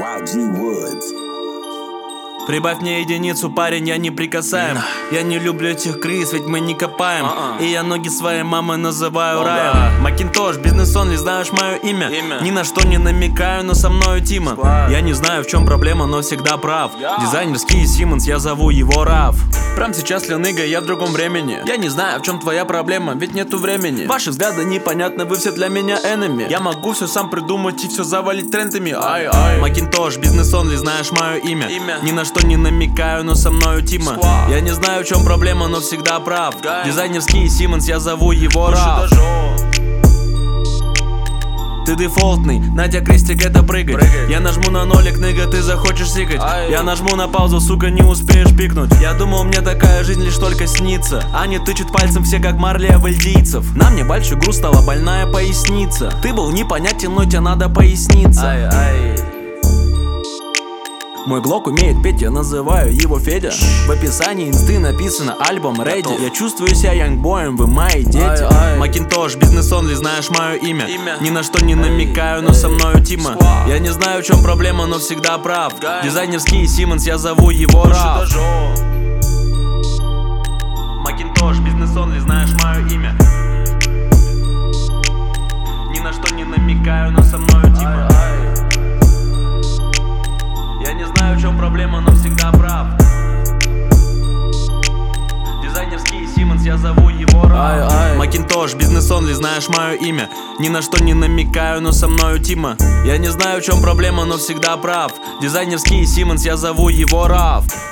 YG Woods. Прибавь мне единицу, парень, я не прикасаем. Я не люблю этих крыс, ведь мы не копаем. И я ноги своей мамы называю раем. Макинтош, бизнес-онли, знаешь мое имя. Ни на что не намекаю, но со мною Тима. Я не знаю, в чем проблема, но всегда прав. Дизайнерский Симмонс, я зову его Раф. Прям сейчас, Леныга, я в другом времени. Я не знаю, в чем твоя проблема, ведь нету времени. Ваши взгляды непонятны, вы все для меня enemy. Я могу все сам придумать и все завалить трендами. Ай-ай. Макинтош, бизнес-онли, знаешь мое имя. Ни на что не намекаю, но со мною Тима. Я не знаю, в чем проблема, но всегда прав. Дизайнерский Симмонс, я зову его Раф. Ты дефолтный, Надя крестик, это прыгать. Я нажму на нолик, ныга, ты захочешь сикать. Я нажму на паузу, сука, не успеешь пикнуть. Я думал, мне такая жизнь лишь только снится. Они тычут пальцем все, как Марли вальдийцев. На мне большой груз, стала больная поясница. Ты был непонятен, но тебе надо поясниться. Мой глок умеет петь, я называю его Федя. В описании инсты написано альбом Ready. Я чувствую себя янгбоем, вы мои дети. Макинтош, бизнес-онли, знаешь мое имя. Ни на что не намекаю, но со мною Тима. Я не знаю, в чем проблема, но всегда прав. Дизайнерский Симмонс, я зову его Раф. Макинтош, бизнес-онли, знаешь мое имя. Ни на что не намекаю, но со мною Тима. Я не знаю, в чем проблема, но всегда прав. Дизайнерский Симмонс, я зову его Раф. Макинтош, бизнес-онли, знаешь мое имя. Ни на что не намекаю, но со мною Тима. Я не знаю, в чем проблема, но всегда прав. Дизайнерский Симмонс, я зову его Раф.